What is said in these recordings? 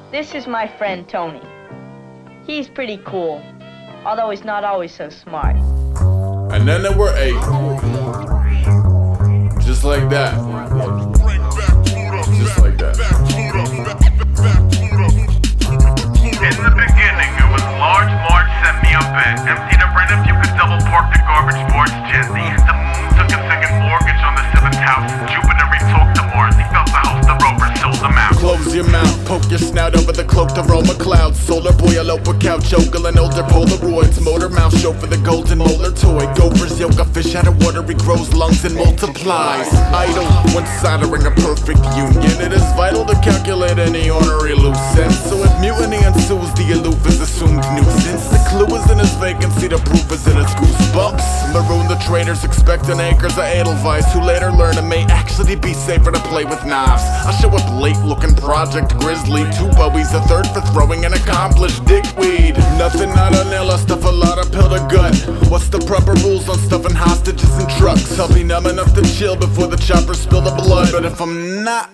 This is my friend Tony. He's pretty cool, although he's not always so smart. And then there were 8. Just like that. Just like that. In the beginning, it was large Marge sent me a bed. Empty to rent if you could double park the garbage sports gently. The moon took a second mortgage on the 7th house. Jupiter re-talked to Mars. He felt the house, the rover sold them out. Close your mouth, poke your snout over the cloaked aroma clouds. Solar boy, a loper couch, ogling older Polaroids. Motor mouth show for the golden molar toy. Gophers yoke a fish out of water, he grows lungs and multiplies. Idle, one-sidering a perfect union. It is vital to calculate any ornery loose ends. So if mutiny ensues, the aloof is assumed nuisance. The clue is in his vacancy, the proof is in his goosebumps. Maroon the traders expecting acres of edelweiss, who later learn it may actually be safer to play with knives. I show up late looking Project Grizzly, 2 bowies, a 3rd for throwing an accomplished dickweed. Nothing out of nil, I stuff a lot of pill to gut. What's the proper rules on stuffing hostages in trucks? I'll be numb enough to chill before the chopper spill the blood. But if I'm not,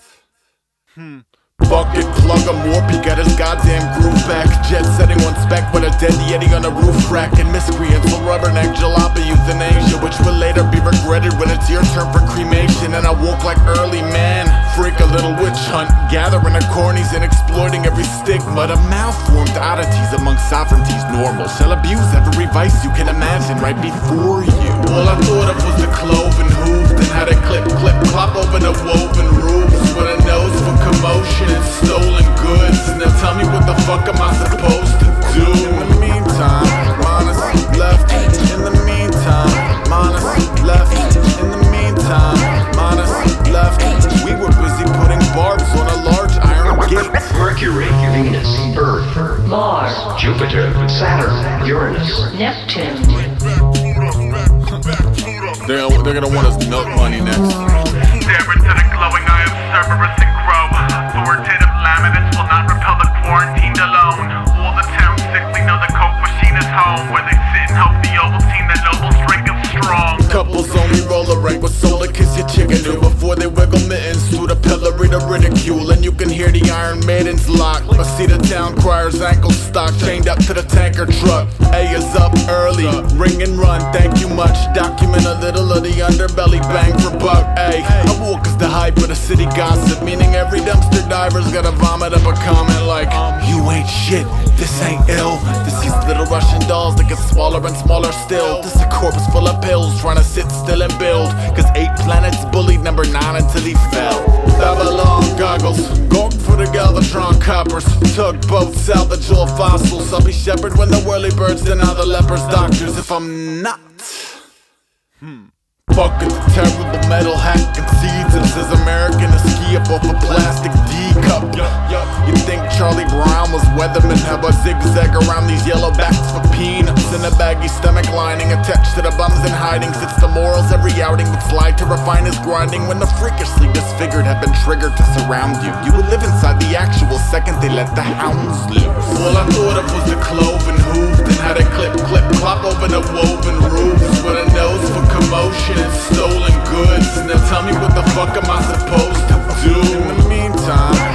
fuck it, plug a more peek at his goddamn groove back. Jet setting on spec with a dead yeti on a roof rack. And miscreants will rubberneck jalopy euthanasia, which will later be regretted when it's your turn for cremation. And I walk like early man, freak a little witch hunt, gathering the cornies and exploiting every stigma. The malformed oddities among sovereignties normal shall abuse every vice you can imagine right before you. All I thought of was the cloven hoof, then had a clip, clop over the woven roofs with a nose for commotion and stolen goods. Now tell me what the fuck am I supposed to do? In the meantime, minus left. In the meantime, minus left. In the meantime, minus left. We were busy putting barbs on a large iron gate. Mercury, Venus, Earth, Mars, Jupiter, Saturn, Uranus, Neptune. They're gonna want us milk money next. Stare into the glowing eye of Cerberus and Crow. Authoritative laminates will not repel the quarantined alone. All the town sick, we know the coke machine is home, where they sit and hope the Ovaltine, that noble drink is strong. Couples only roll a rank with solar kiss your chicken do before they wiggle mittens through the pillory to ridicule. And you can hear the Iron Maiden's lock. I see the town crier's ankle stock chained up to the tanker truck. A is up early, ring and run, thank you much. Document a little of the underbelly, bang for buck. A, I walk as the hype of the city gossip, meaning every dumpster diver's gotta vomit up a comment like, you ain't shit, this ain't ill. This these little Russian dolls that get smaller and smaller still. This a corpse full of pills trying to sit still and build. Cause 8 planets bullied number 9 until he fell. Babylon goggles, gork for the Galvatron coppers. Tugboat, salvage all fossils. I'll be shepherd when the whirlybirds deny the lepers doctors. If I'm not fucking the terrible metal hacking seeds. It says American to ski up off a plastic D-cup. You think Charlie Brown was Weatherman? How I zigzag around these yellow backs for peanuts in a baggy stomach lining attached to the bums in hiding. Sits the morals every outing would slide to refine his grinding. When the freakishly disfigured have been triggered to surround you, you would live inside the actual second they let the hounds loose. All I thought of was the cloven hoof, then had a clip, clop over the woven roofs with a nose for commotion and stolen goods. Now tell me what the fuck am I supposed to do? In the meantime,